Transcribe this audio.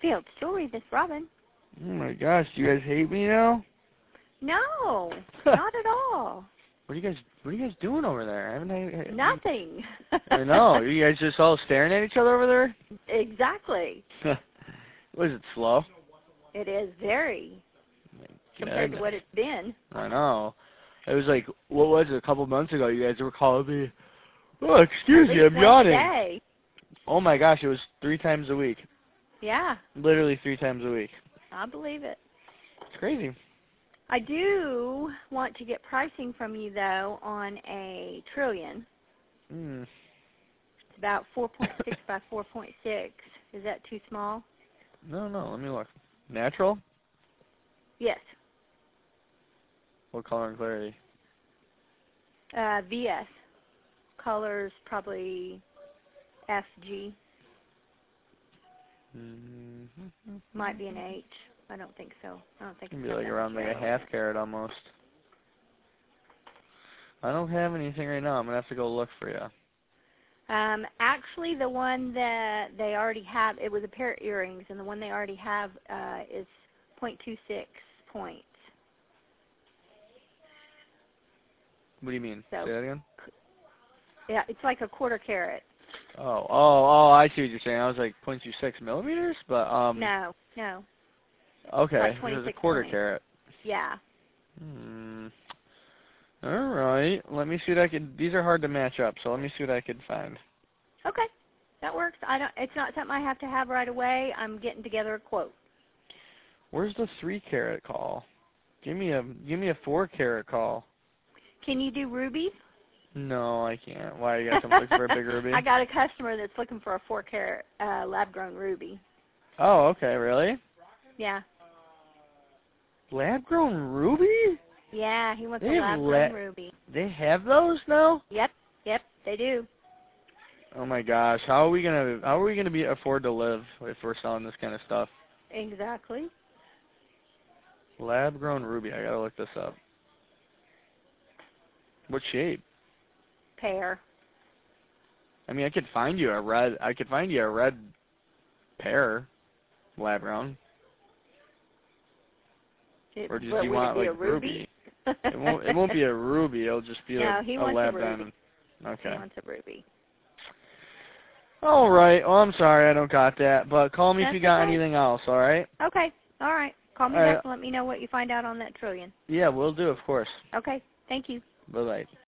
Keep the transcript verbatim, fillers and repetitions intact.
Field Story, this Robin. Oh my gosh, do you guys hate me now? No, not at all. What are you guys What are you guys doing over there? I haven't. I, Nothing. I know. Are you guys just all staring at each other over there? Exactly. Was it slow? It is very compared to what it's been. I know. It was like, what was it, a couple months ago, you guys were calling me, oh, excuse At me, least I'm yawning. once a day. Oh my gosh, it was three times a week. Yeah. Literally three times a week. I believe it. It's crazy. I do want to get pricing from you, though, on a trillion. Hmm. It's about four point six by four point six. Is that too small? No, no, let me look. Natural? Yes. What color and clarity? Uh, V S. Colors probably F G. Mm-hmm. Might be an H. I don't think so. I don't think It'd it's be like that around much like a red. half carat almost. I don't have anything right now. I'm going to have to go look for you. Um, actually, the one that they already have, it was a pair of earrings, and the one they already have uh, is point two six points. What do you mean? So, Say that again? Yeah, it's like a quarter carat. Oh, oh, oh, I see what you're saying. I was like point two six millimeters, but, um... No, no. Okay, Like it was a twenty-six quarter points. carat. Yeah. Hmm. All right. Let me see what I can... These are hard to match up, so let me see what I can find. Okay, that works. I don't. It's not something I have to have right away. I'm getting together a quote. Where's the three carat call? Give me a give me a four carat call. Can you do rubies? No, I can't. Why, you got someone looking for a big ruby? I got a customer that's looking for a four carat uh, lab grown ruby. Oh, okay. Really? Yeah. Lab grown ruby? Yeah, he wants They a have lab grown la- ruby. They have those now? Yep, yep, they do. Oh my gosh, how are we gonna how are we gonna be afford to live if we're selling this kind of stuff? Exactly. Lab grown ruby. I gotta look this up. What shape? Pear. I mean, I could find you a red. I could find you a red pear, lab grown. It, Or do but you would want it be like a ruby? ruby? It won't. It won't be a ruby. It'll just be No, a, he a wants a lab ruby. diamond. Okay. He wants a ruby. All right. Well, I'm sorry I don't got that, but call me That's if you got okay. anything else. All right. Okay. All right. Call me All back right. and let me know what you find out on that trillion. Yeah, we'll do, of course. Okay. Thank you. Bye bye.